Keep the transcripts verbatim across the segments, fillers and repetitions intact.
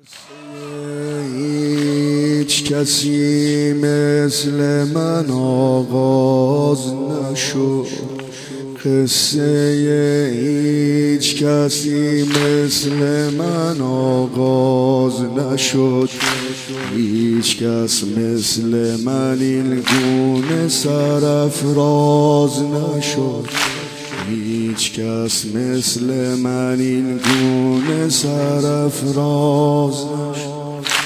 هیچ کسی مثل من آغاز نشد، قصه هیچ کسی مثل من آغاز نشد. هیچ کس مثل من این گونه سرافراز نشد. هیچ کس مثل من این گونه سرافراز نشد.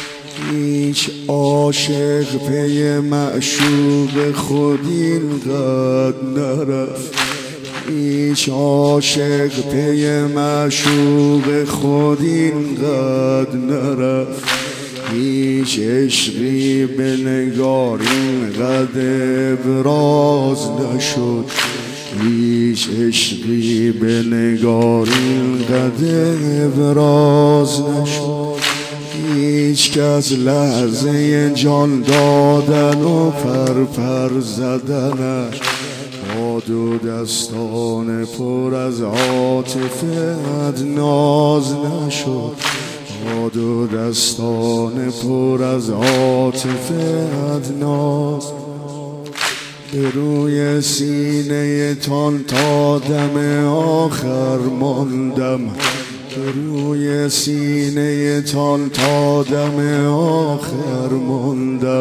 هیچ عاشق پی معشوق خود اینقدر نرفت. هیچ عاشق پی معشوق خود اینقدر نرفت. هیچ عشقی به نگار اینقدر ابراز نشد. هیچ عشقی به نگار اینقدر ابراز نشد. هیچ کس لحظه جان دادن و پر پر زدنش با دو دستان پر از عاطفه ناز نشد. با دو دستان پر از عاطفه ناز. به روی سینه تان تا دم آخر ماندم. به روی سینه تان تا دم آخر ماندم.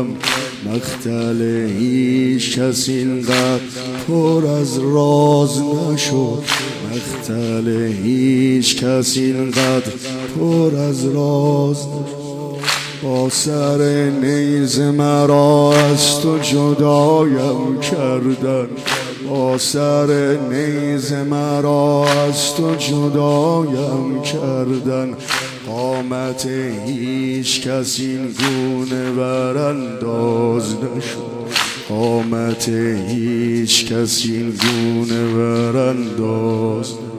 مختل هیچ کس اینقدر پر از راز نشد. مختل هیچ کس اینقدر پر از راز نشد. با سر نیز مرا از تو جدایم کردن. با سر نیز مرا از تو جدایم کردن. قامت هیچ کس این گونه برانداز نشد. قامت هیچ کس این گونه برانداز نشد.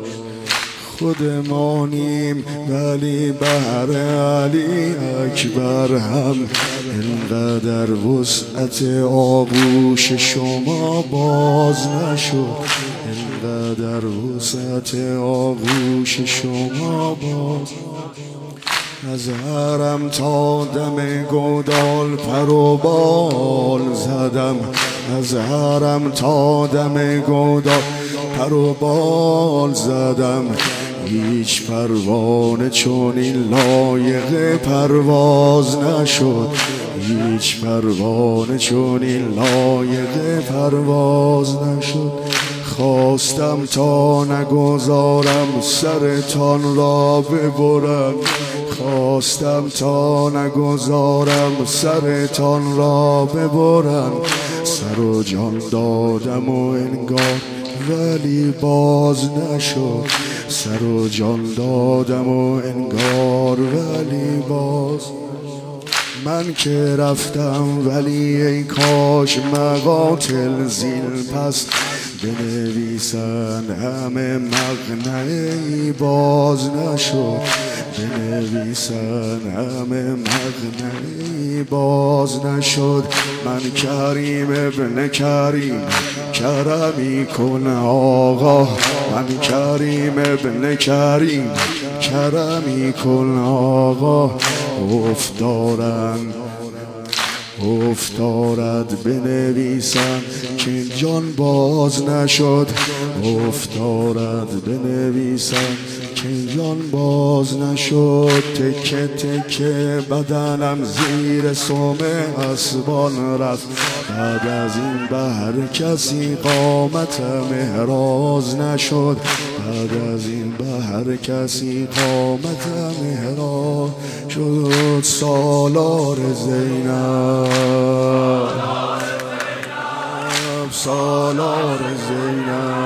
خودمانیم ولی بهر علی اکبر هم اینقدر وسعت آغوش شما باز نشد. اینقدر وسعت آغوش شما باز. از حرم تا دم گودال پر و بال زدم. از حرم تا دم گودال پر و بال زدم. هیچ پروانه چون این لایق پرواز نشد. هیچ پروانه چون این لایق پرواز نشد. خواستم تا نگذارم سرتان را ببرم. خواستم تا نگذارم سرتان را ببرم. سر و جان دادم و انگار ولی باز نشد. سر و جان دادم و انگار ولی باز. من که رفتم ولی ای کاش مقاتل زین پس بنویسن همه مقنعی باز نشد. بنویسن همه مقنعی باز نشد. من کریم ابن کریم کرمی کن آقا. من کریم ابن کریم کرمی کن آقا. افتارن افتارد بنویسن که جان باز نشد. افتارد بنویسن که جان باز نشد. تکه تکه بدنم زیر سم اسبان رفت. بعد از این بهر کسی قامتم احراز نشد. بعد از این بهر کسی قامتم احراز شد. سالار زینب سالار زینب